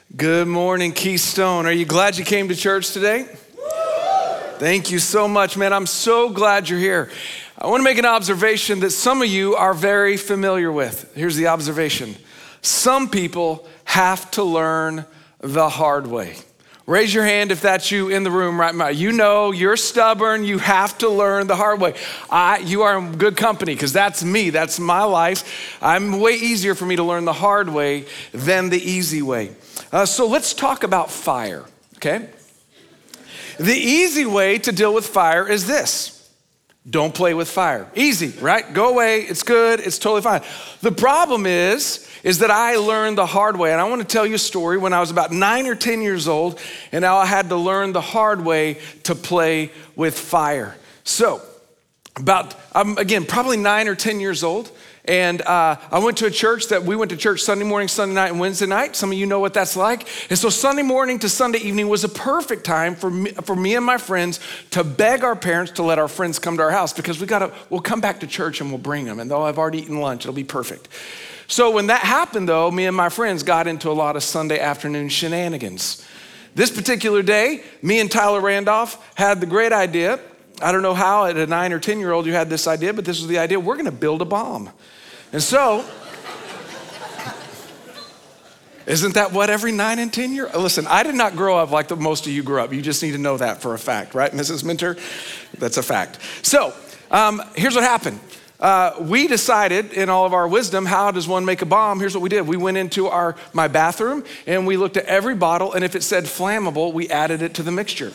Good morning, Keystone. Are you glad you came to church today? Thank you so much, man. I'm so glad you're here. I want to make an observation that some of you are very familiar with. Here's the observation. Some people have to learn the hard way. Raise your hand if that's you in the room right now. You know you're stubborn. You have to learn the hard way. You are in good company because that's me. That's my life. I'm way easier for me to learn the hard way than the easy way. So let's talk about fire, okay? The easy way to deal with fire is this. Don't play with fire. Easy, right? Go away. It's good. It's totally fine. The problem is that I learned the hard way. And I want to tell you a story when I was about 9 or 10 years old, and now I had to learn the hard way to play with fire. So again, probably 9 or 10 years old. And I went to a church we went to church Sunday morning, Sunday night, and Wednesday night. Some of you know what that's like. And so Sunday morning to Sunday evening was a perfect time for me and my friends to beg our parents to let our friends come to our house because we'll come back to church and we'll bring them. And they'll have already eaten lunch. It'll be perfect. So when that happened though, me and my friends got into a lot of Sunday afternoon shenanigans. This particular day, me and Tyler Randolph had the great idea. I don't know how at a 9 or 10-year-old you had this idea, but this was the idea. We're gonna build a bomb. And so, isn't that what every 9 and 10-year-old? Listen, I did not grow up like most of you grew up. You just need to know that for a fact, right, Mrs. Minter? That's a fact. So, here's what happened. We decided in all of our wisdom, how does one make a bomb? Here's what we did. We went into my bathroom and we looked at every bottle, and if it said flammable, we added it to the mixture.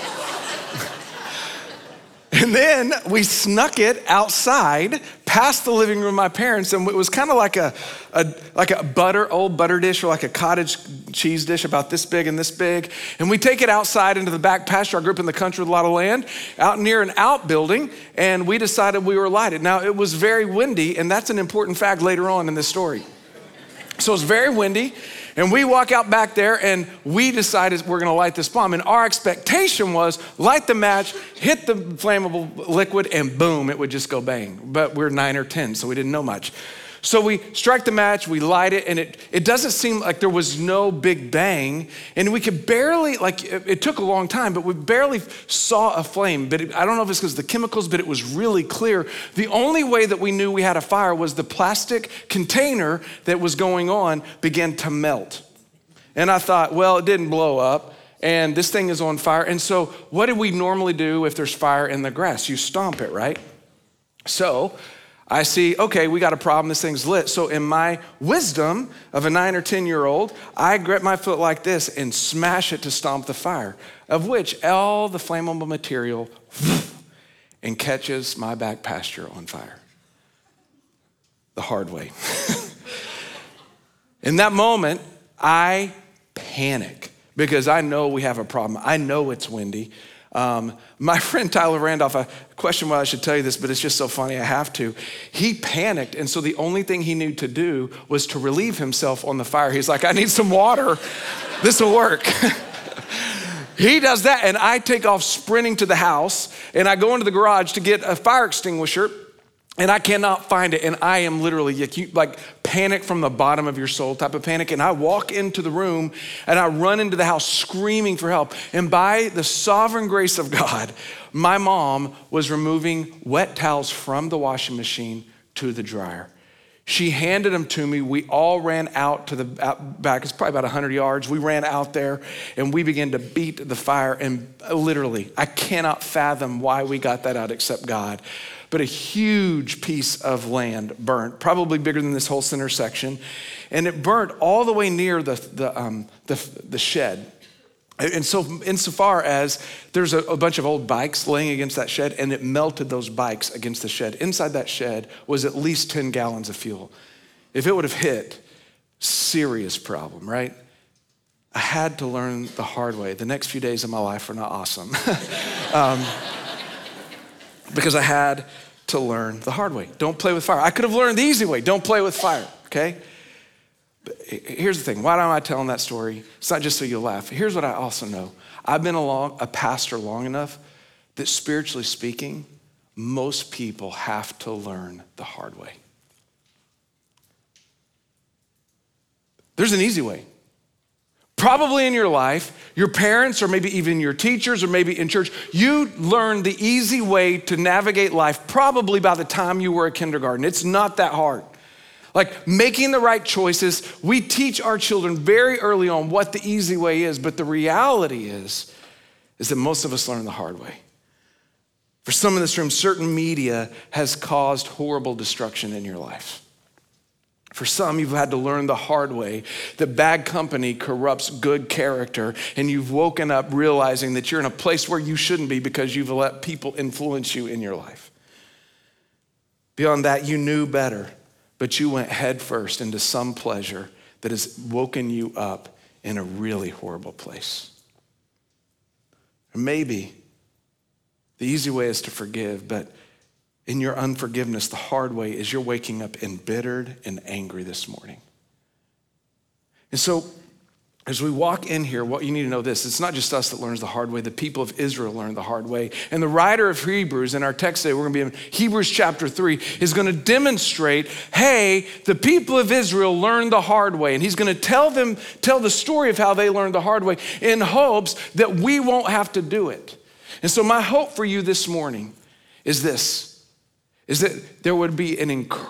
And then we snuck it outside past the living room of my parents, and it was kind of like a old butter dish or like a cottage cheese dish about this big and this big. And we take it outside into the back pasture. I grew up in the country with a lot of land, out near an outbuilding, and we decided we were lighted. Now, it was very windy, and that's an important fact later on in this story. So it's very windy, and we walk out back there and we decided we're gonna light this bomb. And our expectation was light the match, hit the flammable liquid, and boom, it would just go bang. But we're 9 or 10, so we didn't know much. So we strike the match, we light it, and it doesn't seem like there was no big bang. And we could barely, it took a long time, but we barely saw a flame. But I don't know if it's because of the chemicals, but it was really clear. The only way that we knew we had a fire was the plastic container that was going on began to melt. And I thought, well, it didn't blow up, and this thing is on fire. And so what do we normally do if there's fire in the grass? You stomp it, right? So I see, okay, we got a problem, this thing's lit. So in my wisdom of a 9 or 10-year-old, I grab my foot like this and smash it to stomp the fire, of which all the flammable material and catches my back pasture on fire. The hard way. In that moment, I panic because I know we have a problem. I know it's windy. My friend Tyler Randolph, I question why I should tell you this, but it's just so funny, I have to. He panicked, and so the only thing he knew to do was to relieve himself on the fire. He's like, I need some water. This will work. He does that, and I take off sprinting to the house, and I go into the garage to get a fire extinguisher, and I cannot find it, and I am literally like panic from the bottom of your soul type of panic. And I walk into the room and I run into the house screaming for help. And by the sovereign grace of God, my mom was removing wet towels from the washing machine to the dryer. She handed them to me. We all ran out to the back. It's probably about 100 yards. We ran out there and we began to beat the fire. And literally, I cannot fathom why we got that out except God. But a huge piece of land burnt, probably bigger than this whole center section. And it burnt all the way near the shed. And so insofar as there's a bunch of old bikes laying against that shed, and it melted those bikes against the shed. Inside that shed was at least 10 gallons of fuel. If it would have hit, serious problem, right? I had to learn the hard way. The next few days of my life were not awesome. Because I had to learn the hard way. Don't play with fire. I could have learned the easy way. Don't play with fire, okay? But here's the thing. Why am I telling that story? It's not just so you'll laugh. Here's what I also know. I've been a pastor long enough that spiritually speaking, most people have to learn the hard way. There's an easy way. Probably in your life, your parents or maybe even your teachers or maybe in church, you learned the easy way to navigate life probably by the time you were a kindergarten. It's not that hard. Like making the right choices, we teach our children very early on what the easy way is, but the reality is that most of us learn the hard way. For some in this room, certain media has caused horrible destruction in your life. For some, you've had to learn the hard way that bad company corrupts good character, and you've woken up realizing that you're in a place where you shouldn't be because you've let people influence you in your life. Beyond that, you knew better, but you went headfirst into some pleasure that has woken you up in a really horrible place. Or maybe the easy way is to forgive, but in your unforgiveness, the hard way is you're waking up embittered and angry this morning. And so as we walk in here, what you need to know this, it's not just us that learns the hard way, the people of Israel learned the hard way. And the writer of Hebrews, in our text today, we're gonna be in Hebrews chapter 3, is gonna demonstrate, hey, the people of Israel learned the hard way. And he's gonna tell the story of how they learned the hard way in hopes that we won't have to do it. And so my hope for you this morning is this, is that there would be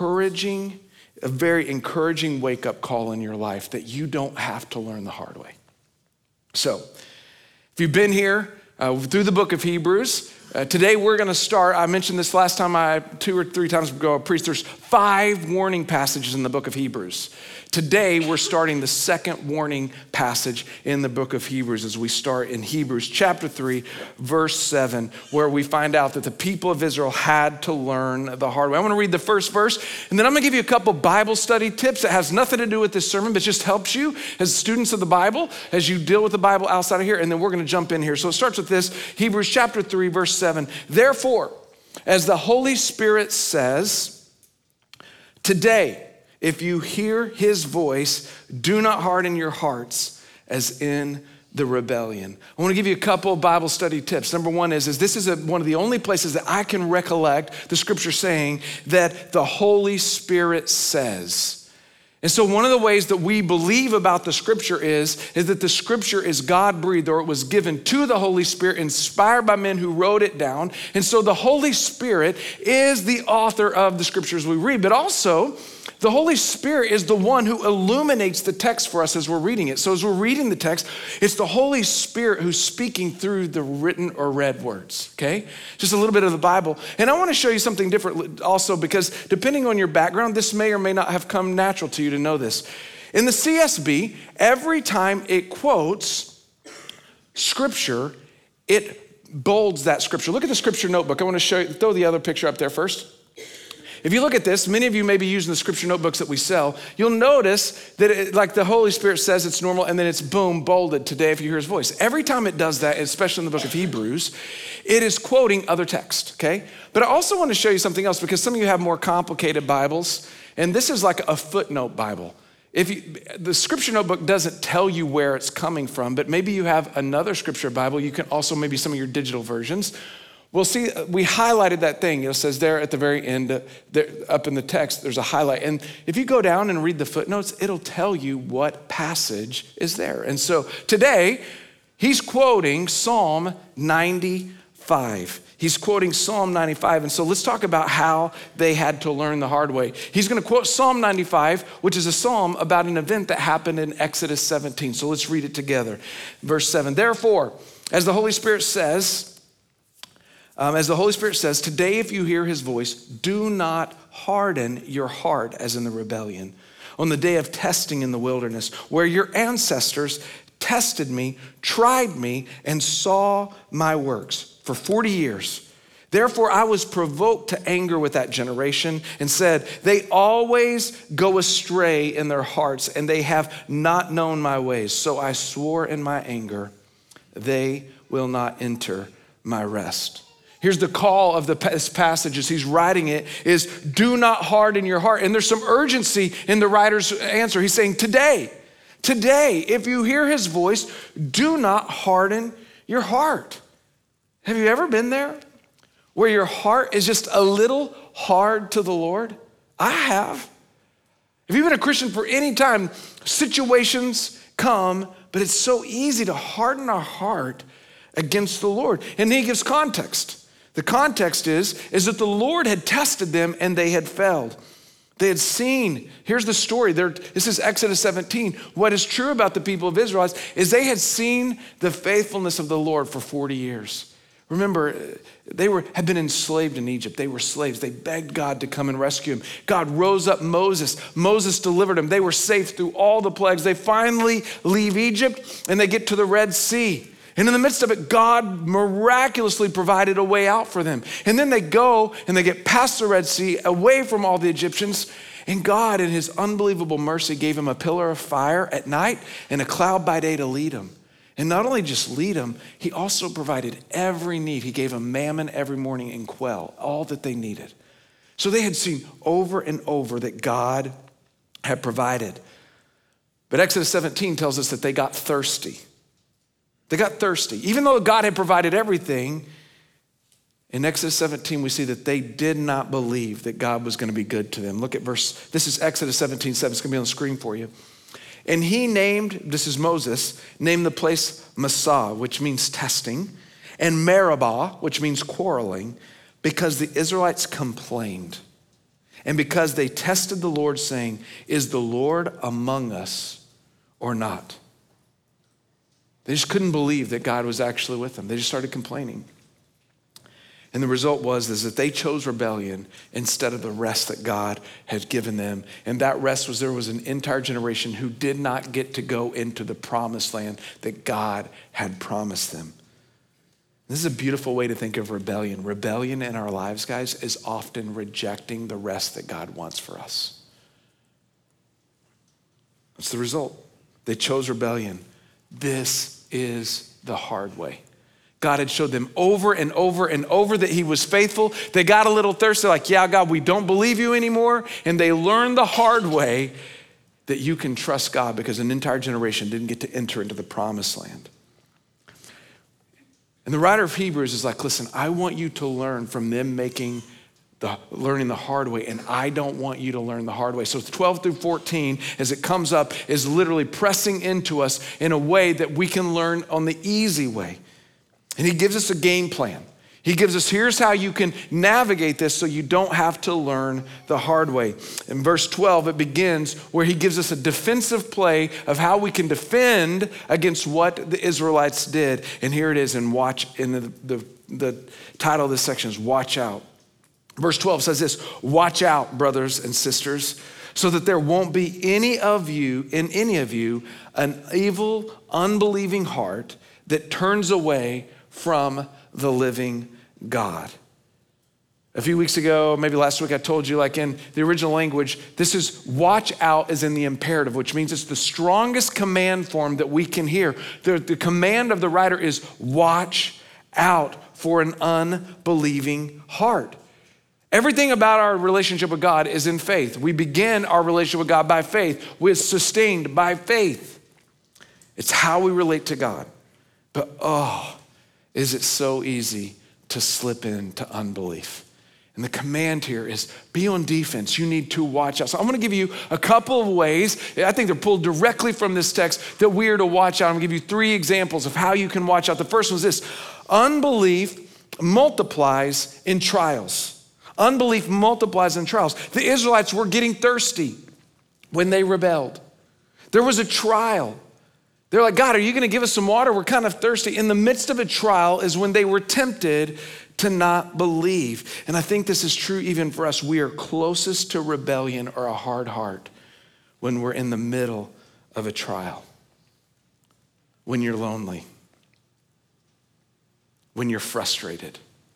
a very encouraging wake-up call in your life that you don't have to learn the hard way. So, if you've been here through the book of Hebrews, today we're gonna start, I mentioned this last time, 2 or 3 times ago, I preached, there's 5 warning passages in the book of Hebrews. Today, we're starting the second warning passage in the book of Hebrews as we start in Hebrews chapter 3, verse 7, where we find out that the people of Israel had to learn the hard way. I want to read the first verse, and then I'm going to give you a couple Bible study tips that has nothing to do with this sermon, but just helps you as students of the Bible, as you deal with the Bible outside of here, and then we're going to jump in here. So it starts with this, Hebrews chapter 3, verse 7. Therefore, as the Holy Spirit says, today, if you hear his voice, do not harden your hearts as in the rebellion. I want to give you a couple of Bible study tips. Number one is this is one of the only places that I can recollect the scripture saying that the Holy Spirit says. And so one of the ways that we believe about the scripture is that the scripture is God-breathed, or it was given to the Holy Spirit, inspired by men who wrote it down. And so the Holy Spirit is the author of the scriptures we read, but also the Holy Spirit is the one who illuminates the text for us as we're reading it. So as we're reading the text, it's the Holy Spirit who's speaking through the written or read words, okay? Just a little bit of the Bible. And I want to show you something different also, because depending on your background, this may or may not have come natural to you to know this. In the CSB, every time it quotes scripture, it bolds that scripture. Look at the scripture notebook. I want to show you, throw the other picture up there first. If you look at this, many of you may be using the scripture notebooks that we sell. You'll notice that like the Holy Spirit says it's normal, and then it's boom, bolded, today if you hear his voice. Every time it does that, especially in the book of Hebrews, it is quoting other text, okay? But I also want to show you something else, because some of you have more complicated Bibles, and this is like a footnote Bible. The scripture notebook doesn't tell you where it's coming from, but maybe you have another scripture Bible. You can also, maybe some of your digital versions. We'll see, we highlighted that thing. It says there at the very end, there, up in the text, there's a highlight. And if you go down and read the footnotes, it'll tell you what passage is there. And so today, he's quoting Psalm 95. He's quoting Psalm 95. And so let's talk about how they had to learn the hard way. He's gonna quote Psalm 95, which is a psalm about an event that happened in Exodus 17. So let's read it together. Verse 7, therefore, as the Holy Spirit says, today if you hear his voice, do not harden your heart as in the rebellion on the day of testing in the wilderness, where your ancestors tested me, tried me, and saw my works for 40 years. Therefore, I was provoked to anger with that generation and said, they always go astray in their hearts, and they have not known my ways. So I swore in my anger, they will not enter my rest. Here's the call of this passage as he's writing it is, do not harden your heart. And there's some urgency in the writer's answer. He's saying, today, if you hear his voice, do not harden your heart. Have you ever been there where your heart is just a little hard to the Lord? I have. If you've been a Christian for any time, situations, come, but it's so easy to harden our heart against the Lord. And he gives context. The context is that the Lord had tested them and they had failed. They had seen, here's the story. This is Exodus 17. What is true about the people of Israel is they had seen the faithfulness of the Lord for 40 years. Remember, they had been enslaved in Egypt. They were slaves. They begged God to come and rescue them. God rose up Moses. Moses delivered them. They were safe through all the plagues. They finally leave Egypt and they get to the Red Sea. And in the midst of it, God miraculously provided a way out for them. And then they go and they get past the Red Sea, away from all the Egyptians. And God, in his unbelievable mercy, gave them a pillar of fire at night and a cloud by day to lead them. And not only just lead them, he also provided every need. He gave them manna every morning and quail, all that they needed. So they had seen over and over that God had provided. But Exodus 17 tells us that they got thirsty. They got thirsty. Even though God had provided everything, in Exodus 17, we see that they did not believe that God was going to be good to them. Look at this is Exodus 17:7. It's going to be on the screen for you. And he named, this is Moses, named the place Massah, which means testing, and Meribah, which means quarreling, because the Israelites complained. And because they tested the Lord, saying, is the Lord among us or not? They just couldn't believe that God was actually with them. They just started complaining. And the result was that they chose rebellion instead of the rest that God had given them. And that rest was there was an entire generation who did not get to go into the promised land that God had promised them. This is a beautiful way to think of rebellion. Rebellion in our lives, guys, is often rejecting the rest that God wants for us. That's the result. They chose rebellion. This is the hard way. God had showed them over and over and over that he was faithful. They got a little thirsty, like, yeah, God, we don't believe you anymore. And they learned the hard way that you can trust God because an entire generation didn't get to enter into the promised land. And the writer of Hebrews is like, listen, I want you to learn from them learning the hard way, and I don't want you to learn the hard way. So 12 through 14, as it comes up, is literally pressing into us in a way that we can learn on the easy way. And he gives us a game plan. He gives us, here's how you can navigate this so you don't have to learn the hard way. In verse 12, it begins where he gives us a defensive play of how we can defend against what the Israelites did. And here it is in the title of this section is Watch Out. Verse 12 says this, watch out, brothers and sisters, so that there won't be in any of you, an evil, unbelieving heart that turns away from the living God. A few weeks ago, maybe last week, I told you, like in the original language, this is watch out is in the imperative, which means it's the strongest command form that we can hear. The command of the writer is watch out for an unbelieving heart. Everything about our relationship with God is in faith. We begin our relationship with God by faith. We're sustained by faith. It's how we relate to God. But is it so easy to slip into unbelief? And the command here is be on defense. You need to watch out. So I'm going to give you a couple of ways. I think they're pulled directly from this text that we are to watch out. I'm going to give you 3 examples of how you can watch out. The first one is this. Unbelief multiplies in trials. Unbelief multiplies in trials. The Israelites were getting thirsty when they rebelled. There was a trial. They're like, God, are you going to give us some water? We're kind of thirsty. In the midst of a trial is when they were tempted to not believe. And I think this is true even for us. We are closest to rebellion or a hard heart when we're in the middle of a trial, when you're lonely, when you're frustrated,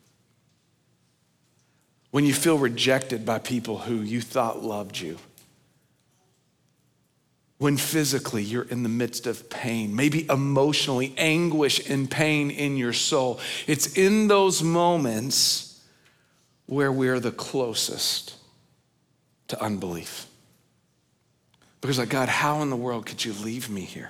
when you feel rejected by people who you thought loved you, when physically you're in the midst of pain, maybe emotionally anguish and pain in your soul. It's in those moments where we're the closest to unbelief. Because like, God, how in the world could you leave me here?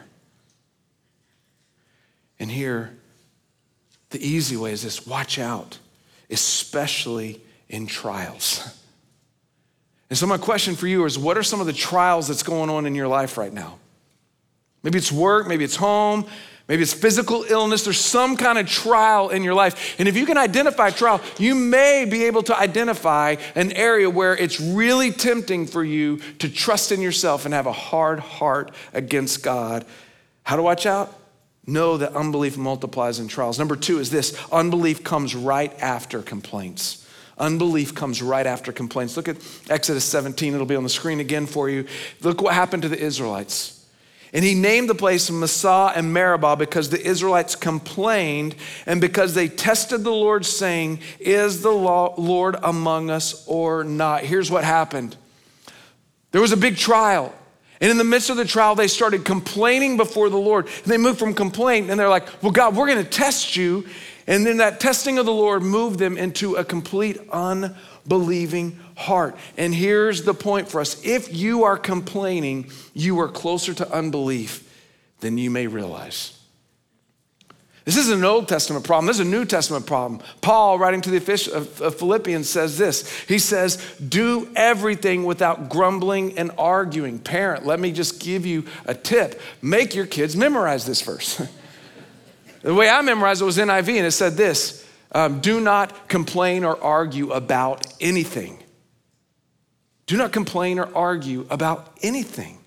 And here, the easy way is this, watch out, especially in trials. And so my question for you is, what are some of the trials that's going on in your life right now? Maybe it's work, maybe it's home, maybe it's physical illness. There's some kind of trial in your life. And if you can identify trial, you may be able to identify an area where it's really tempting for you to trust in yourself and have a hard heart against God. How to watch out? Know that unbelief multiplies in trials. Number 2 is this: unbelief comes right after complaints. Unbelief comes right after complaints. Look at Exodus 17. It'll be on the screen again for you. Look what happened to the Israelites. And he named the place Massah and Meribah because the Israelites complained and because they tested the Lord, saying, is the Lord among us or not? Here's what happened. There was a big trial. And in the midst of the trial, they started complaining before the Lord. And they moved from complaint and they're like, well, God, we're going to test you. And then that testing of the Lord moved them into a complete unbelieving heart. And here's the point for us. If you are complaining, you are closer to unbelief than you may realize. This isn't an Old Testament problem. This is a New Testament problem. Paul, writing to the Philippians, says this. He says, do everything without grumbling and arguing. Parent, let me just give you a tip. Make your kids memorize this verse. The way I memorized it was NIV, and it said this, do not complain or argue about anything. Do not complain or argue about anything.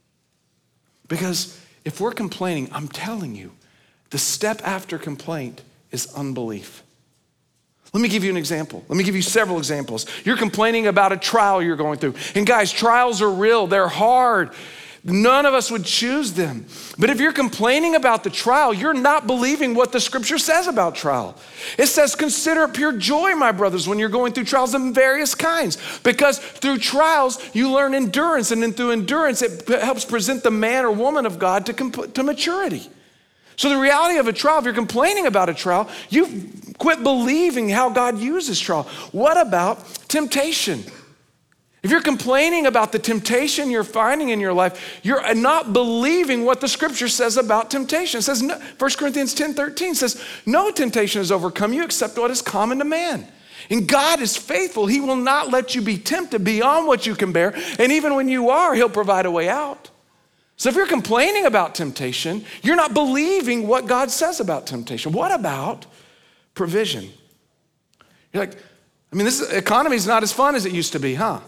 Because if we're complaining, I'm telling you, the step after complaint is unbelief. Let me give you an example. Let me give you several examples. You're complaining about a trial you're going through. And guys, trials are real. They're hard. None of us would choose them. But if you're complaining about the trial, you're not believing what the scripture says about trial. It says, consider it pure joy, my brothers, when you're going through trials of various kinds. Because through trials, you learn endurance. And then through endurance, it helps present the man or woman of God to maturity. So the reality of a trial, if you're complaining about a trial, you've quit believing how God uses trial. What about temptation? If you're complaining about the temptation you're finding in your life, you're not believing what the scripture says about temptation. It says, 1 Corinthians 10:13 says, no temptation has overcome you except what is common to man. And God is faithful. He will not let you be tempted beyond what you can bear. And even when you are, he'll provide a way out. So if you're complaining about temptation, you're not believing what God says about temptation. What about provision? You're like, this economy is not as fun as it used to be, huh?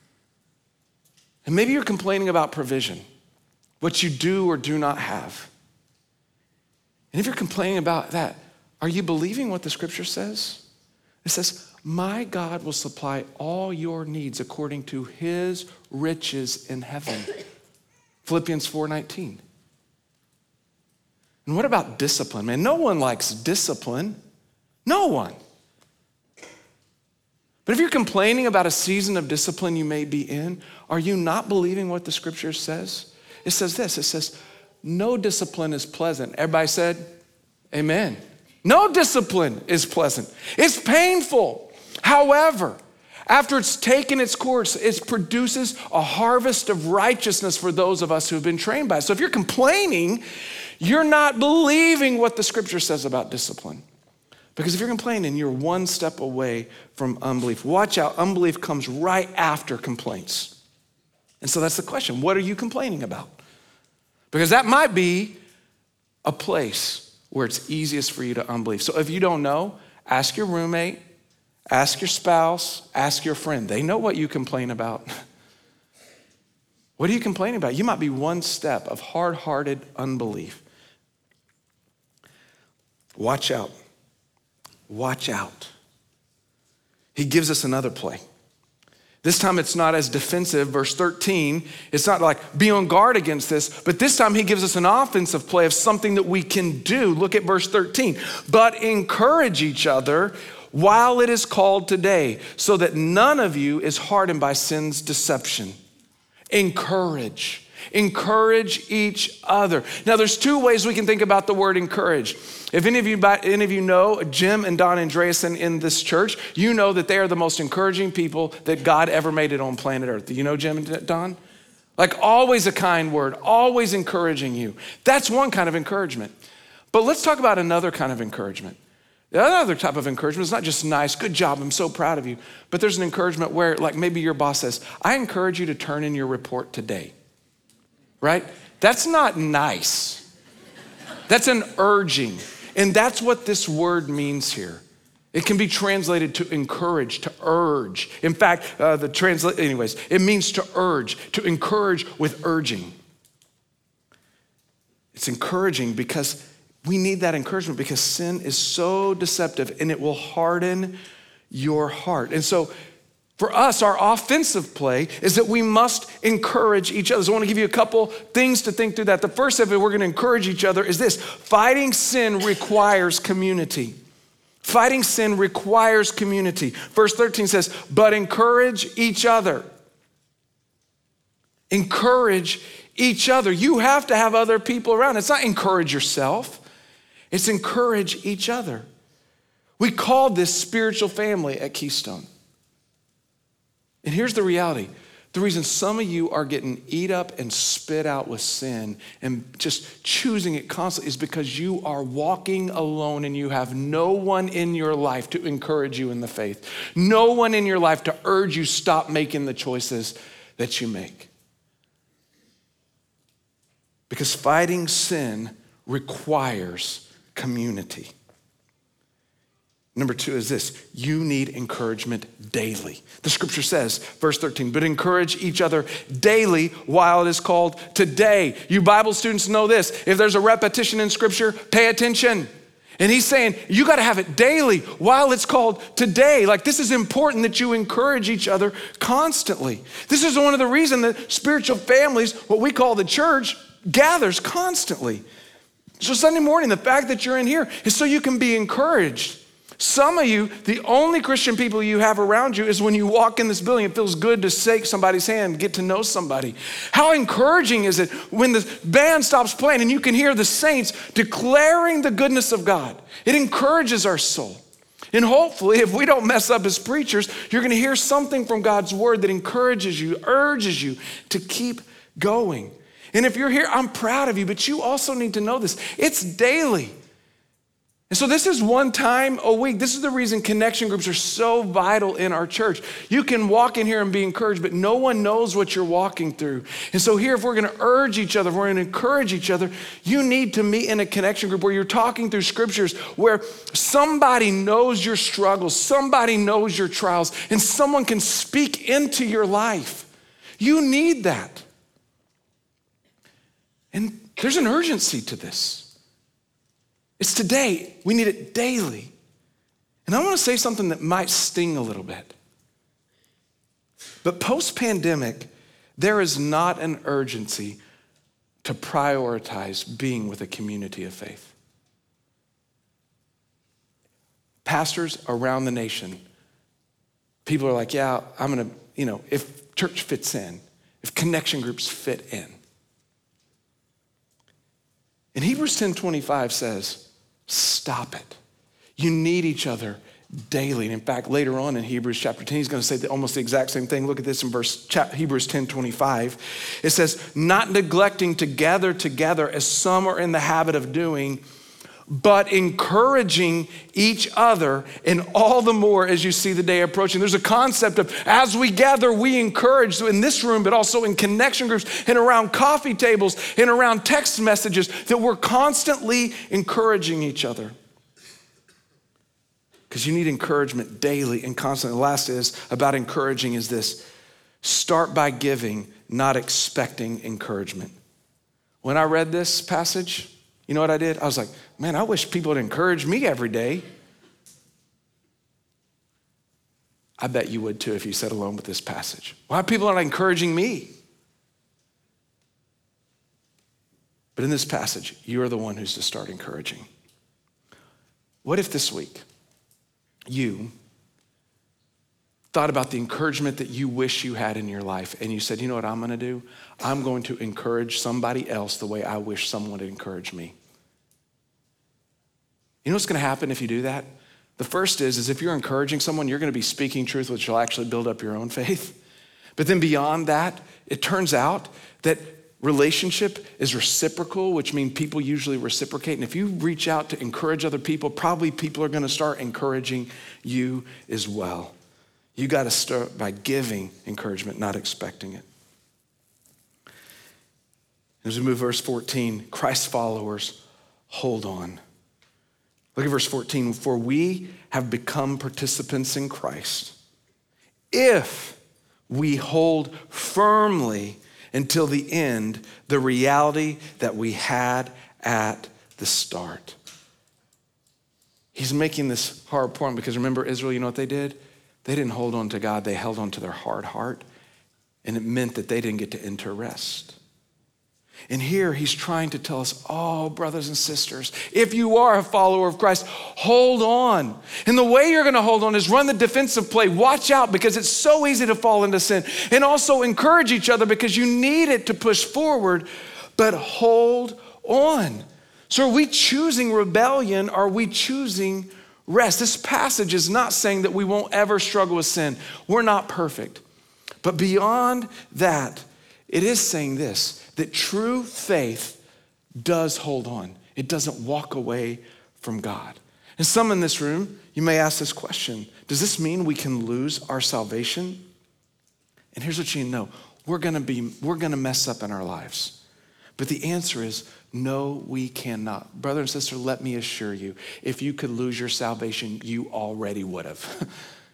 And maybe you're complaining about provision, what you do or do not have. And if you're complaining about that, are you believing what the scripture says? It says, my God will supply all your needs according to his riches in heaven. Philippians 4:19. And what about discipline? Man, no one likes discipline. No one. But if you're complaining about a season of discipline you may be in, are you not believing what the scripture says? It says this, it says, no discipline is pleasant. Everybody said, amen. No discipline is pleasant. It's painful. However, after it's taken its course, it produces a harvest of righteousness for those of us who have been trained by it. So if you're complaining, you're not believing what the scripture says about discipline. Because if you're complaining, you're one step away from unbelief. Watch out, unbelief comes right after complaints. And so that's the question, what are you complaining about? Because that might be a place where it's easiest for you to unbelieve. So if you don't know, ask your roommate, ask your spouse, ask your friend. They know what you complain about. What are you complaining about? You might be one step of hard-hearted unbelief. Watch out. Watch out. He gives us another play. This time it's not as defensive, verse 13. It's not like be on guard against this, but this time he gives us an offensive play of something that we can do. Look at verse 13. But encourage each other while it is called today, so that none of you is hardened by sin's deception. Encourage. Encourage each other. Now, there's two ways we can think about the word encourage. If any of you know Jim and Don Andreasen in this church, you know that they are the most encouraging people that God ever made it on planet Earth. Do you know Jim and Don? Like always a kind word, always encouraging you. That's one kind of encouragement. But let's talk about another kind of encouragement. The other type of encouragement is not just nice, good job, I'm so proud of you. But there's an encouragement where like maybe your boss says, I encourage you to turn in your report today. Right? That's not nice. That's an urging. And that's what this word means here. It can be translated to encourage, to urge. In fact, it means to urge, to encourage with urging. It's encouraging because we need that encouragement because sin is so deceptive and it will harden your heart. And so for us, our offensive play is that we must encourage each other. So I want to give you a couple things to think through that. The first of it, we're going to encourage each other is this: fighting sin requires community. Fighting sin requires community. Verse 13 says, but encourage each other. Encourage each other. You have to have other people around. It's not encourage yourself. It's encourage each other. We call this spiritual family at Keystone. And here's the reality. The reason some of you are getting eat up and spit out with sin and just choosing it constantly is because you are walking alone and you have no one in your life to encourage you in the faith. No one in your life to urge you stop making the choices that you make. Because fighting sin requires community. Number two is this: you need encouragement daily. The scripture says, verse 13, but encourage each other daily while it is called today. You Bible students know this. If there's a repetition in scripture, pay attention. And he's saying, you got to have it daily while it's called today. Like, this is important that you encourage each other constantly. This is one of the reasons that spiritual families, what we call the church, gathers constantly. So Sunday morning, the fact that you're in here is so you can be encouraged. Some of you, the only Christian people you have around you is when you walk in this building. It feels good to shake somebody's hand, get to know somebody. How encouraging is it when the band stops playing and you can hear the saints declaring the goodness of God? It encourages our soul. And hopefully, if we don't mess up as preachers, you're going to hear something from God's word that encourages you, urges you to keep going. And if you're here, I'm proud of you, but you also need to know this. It's daily. And so this is one time a week. This is the reason connection groups are so vital in our church. You can walk in here and be encouraged, but no one knows what you're walking through. And so here, if we're going to urge each other, if we're going to encourage each other, you need to meet in a connection group where you're talking through scriptures, where somebody knows your struggles, somebody knows your trials, and someone can speak into your life. You need that. And there's an urgency to this. It's today. We need it daily. And I want to say something that might sting a little bit. But post-pandemic, there is not an urgency to prioritize being with a community of faith. Pastors around the nation, people are like, yeah, I'm going to, if church fits in, if connection groups fit in. And Hebrews 10:25 says, stop it. You need each other daily. And in fact, later on in Hebrews chapter 10, he's going to say almost the exact same thing. Look at this in Hebrews 10:25. It says, not neglecting to gather together as some are in the habit of doing, but encouraging each other, and all the more as you see the day approaching. There's a concept of as we gather, we encourage, so in this room, but also in connection groups and around coffee tables and around text messages, that we're constantly encouraging each other. Because you need encouragement daily and constantly. The last is about encouraging is this: start by giving, not expecting encouragement. When I read this passage, you know what I did? I was like, man, I wish people would encourage me every day. I bet you would too if you sat alone with this passage. Why are people not encouraging me? But in this passage, you are the one who's to start encouraging. What if this week you thought about the encouragement that you wish you had in your life and you said, you know what I'm going to do? I'm going to encourage somebody else the way I wish someone would encourage me. You know what's going to happen if you do that? The first is if you're encouraging someone, you're going to be speaking truth, which will actually build up your own faith. But then beyond that, it turns out that relationship is reciprocal, which means people usually reciprocate. And if you reach out to encourage other people, probably people are going to start encouraging you as well. You got to start by giving encouragement, not expecting it. As we move to verse 14, Christ's followers, hold on. Look at verse 14. For we have become participants in Christ if we hold firmly until the end the reality that we had at the start. He's making this hard point because remember Israel, you know what they did? They didn't hold on to God, they held on to their hard heart, and it meant that they didn't get to enter rest. And here he's trying to tell us, oh, brothers and sisters, if you are a follower of Christ, hold on. And the way you're gonna hold on is run the defensive play. Watch out because it's so easy to fall into sin. And also encourage each other because you need it to push forward, but hold on. So are we choosing rebellion? Or are we choosing rest? This passage is not saying that we won't ever struggle with sin. We're not perfect. But beyond that, it is saying this, that true faith does hold on. It doesn't walk away from God. And some in this room, you may ask this question, does this mean we can lose our salvation? And here's what you know, we're gonna mess up in our lives. But the answer is, no, we cannot. Brother and sister, let me assure you, if you could lose your salvation, you already would have.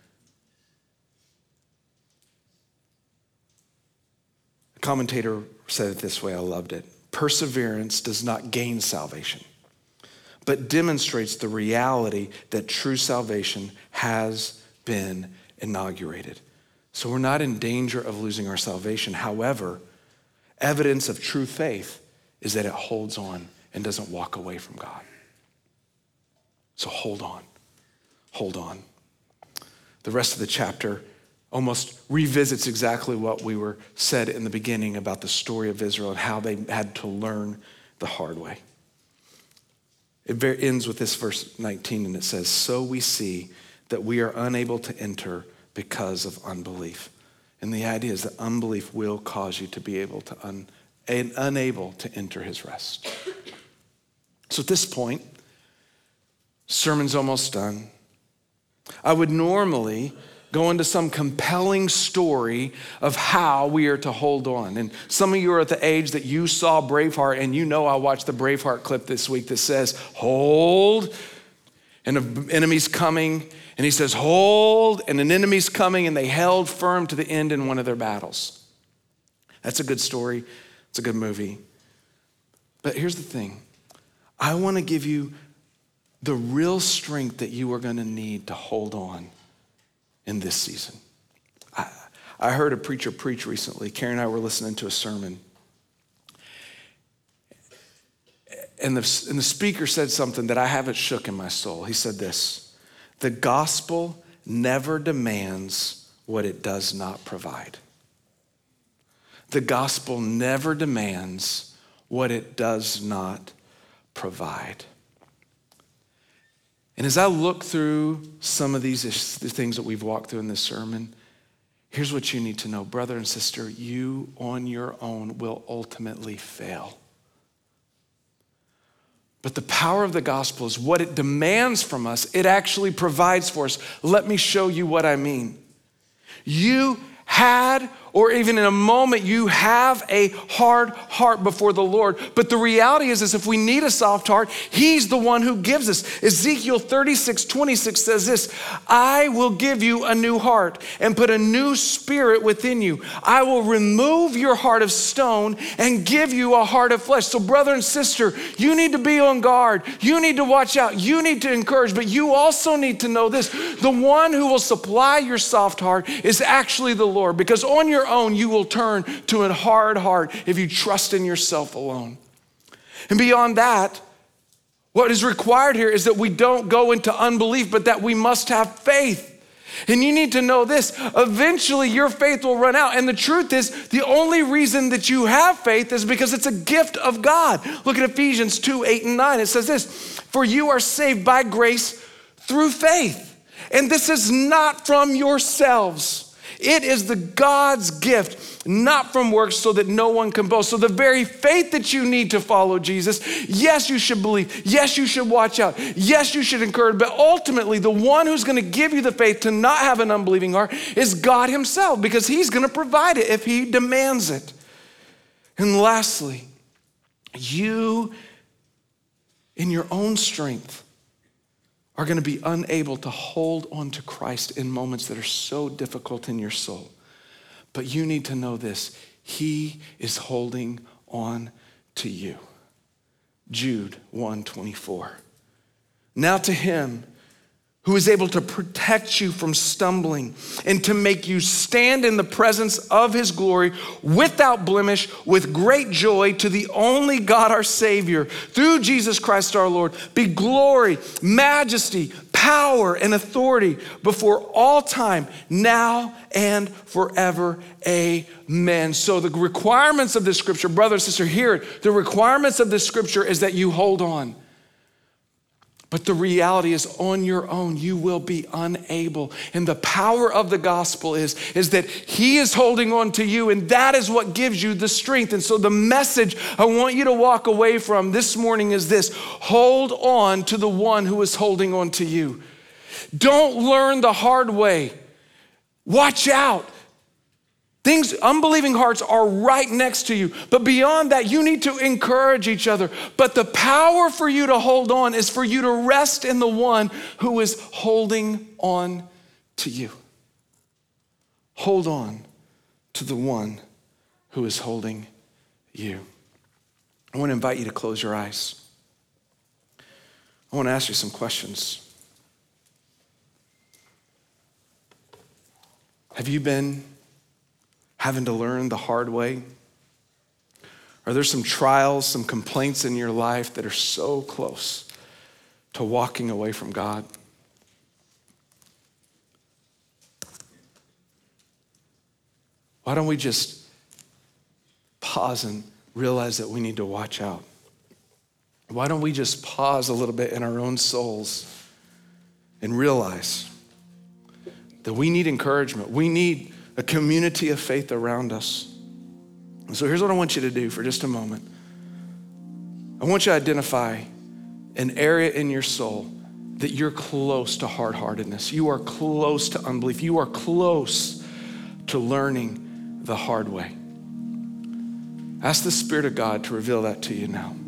A commentator said it this way, I loved it. Perseverance does not gain salvation, but demonstrates the reality that true salvation has been inaugurated. So we're not in danger of losing our salvation. However, evidence of true faith is that it holds on and doesn't walk away from God. So hold on, hold on. The rest of the chapter almost revisits exactly what we were said in the beginning about the story of Israel and how they had to learn the hard way. It ends with this verse 19 and it says, so we see that we are unable to enter because of unbelief. And the idea is that unbelief will cause you to be able to unable to enter his rest. So at this point, sermon's almost done. I would normally go into some compelling story of how we are to hold on. And some of you are at the age that you saw Braveheart, and you know I watched the Braveheart clip this week that says, hold, and an enemy's coming, and he says, hold, and an enemy's coming, and they held firm to the end in one of their battles. That's a good story. It's a good movie. But here's the thing. I want to give you the real strength that you are going to need to hold on in this season. I heard a preacher preach recently. Karen and I were listening to a sermon. And the speaker said something that I haven't shook in my soul. He said this, the gospel never demands what it does not provide. The gospel never demands what it does not provide. And as I look through some of these things that we've walked through in this sermon, here's what you need to know. Brother and sister, you on your own will ultimately fail. But the power of the gospel is what it demands from us. It actually provides for us. Let me show you what I mean. You had, or even in a moment, you have a hard heart before the Lord. But the reality is if we need a soft heart, he's the one who gives us. Ezekiel 36:26 says this, I will give you a new heart and put a new spirit within you. I will remove your heart of stone and give you a heart of flesh. So brother and sister, you need to be on guard. You need to watch out. You need to encourage, but you also need to know this. The one who will supply your soft heart is actually the Lord, because on your own, you will turn to a hard heart if you trust in yourself alone. And beyond that, what is required here is that we don't go into unbelief, but that we must have faith. And you need to know this, eventually your faith will run out. And the truth is, the only reason that you have faith is because it's a gift of God. Look at Ephesians 2:8-9. It says this, for you are saved by grace through faith. And this is not from yourselves. It is the God's gift, not from works, so that no one can boast. So the very faith that you need to follow Jesus, yes, you should believe. Yes, you should watch out. Yes, you should encourage. But ultimately, the one who's going to give you the faith to not have an unbelieving heart is God himself, because he's going to provide it if he demands it. And lastly, you, in your own strength, are going to be unable to hold on to Christ in moments that are so difficult in your soul. But you need to know this: he is holding on to you. Jude 1:24. Now to him who is able to protect you from stumbling and to make you stand in the presence of his glory without blemish, with great joy, to the only God our Savior, through Jesus Christ our Lord, be glory, majesty, power, and authority before all time, now and forever. Amen. So the requirements of this scripture, brother and sister, hear it. The requirements of this scripture is that you hold on. But the reality is, on your own, you will be unable. And the power of the gospel is that he is holding on to you, and that is what gives you the strength. And so the message I want you to walk away from this morning is this: hold on to the one who is holding on to you. Don't learn the hard way. Watch out. Unbelieving hearts are right next to you. But beyond that, you need to encourage each other. But the power for you to hold on is for you to rest in the one who is holding on to you. Hold on to the one who is holding you. I want to invite you to close your eyes. I want to ask you some questions. Have you been having to learn the hard way? Are there some trials, some complaints in your life that are so close to walking away from God? Why don't we just pause and realize that we need to watch out? Why don't we just pause a little bit in our own souls and realize that we need encouragement? We need a community of faith around us. And so here's what I want you to do for just a moment. I want you to identify an area in your soul that you're close to hard-heartedness. You are close to unbelief. You are close to learning the hard way. Ask the Spirit of God to reveal that to you now.